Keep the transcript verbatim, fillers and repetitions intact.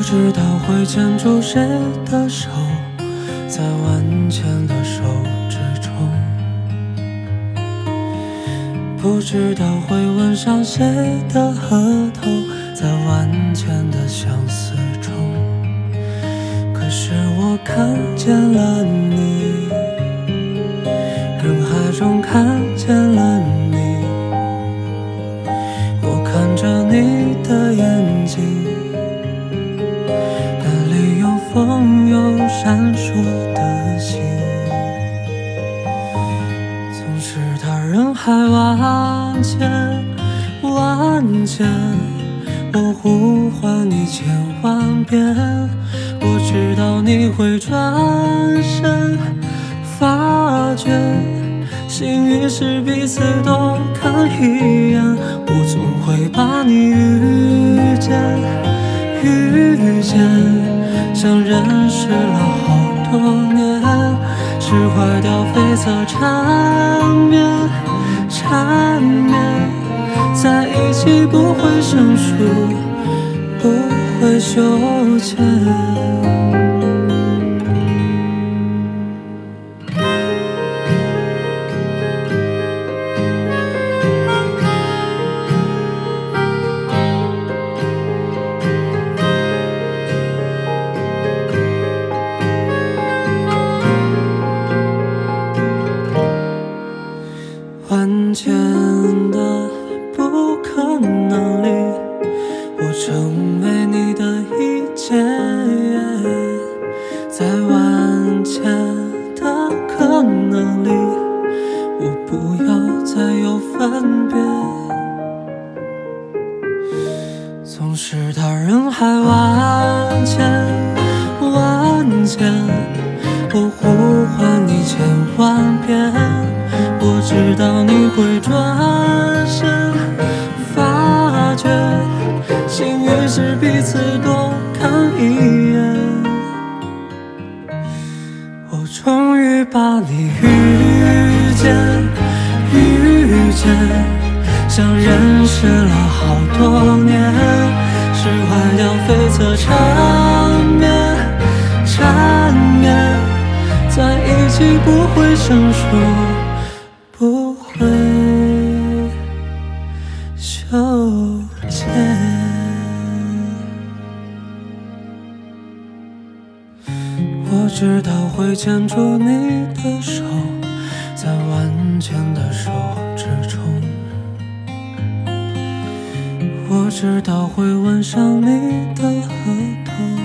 知道会牵住谁的手，在万千的手之中。不知道会吻上谁的额头，在万千的相思中。可是我看见了你，人海中看见了你，我看着你的眼睛，眼里有风有闪烁的星，总是他人海万千万千，我呼唤你千万遍，我知道你会转身发觉，幸运是彼此都看一眼，我总会把你遇见遇见，像认识了好多年，释怀掉悱恻缠绵缠绵，在一起不会生疏，不会羞怯。万千的不可能里，我成为你的一切，在万千的可能里，我不要再有分别。总是他人海万千万千，我呼唤你千万遍，我知道你会转身发觉，幸运是彼此多看一眼，我终于把你遇见遇见，像认识了好多年，释怀掉悱恻缠绵缠绵，在一起不会生疏，不会羞怯。我知道会牵住你的手，在万千的手之中。我知道会吻上你的额头，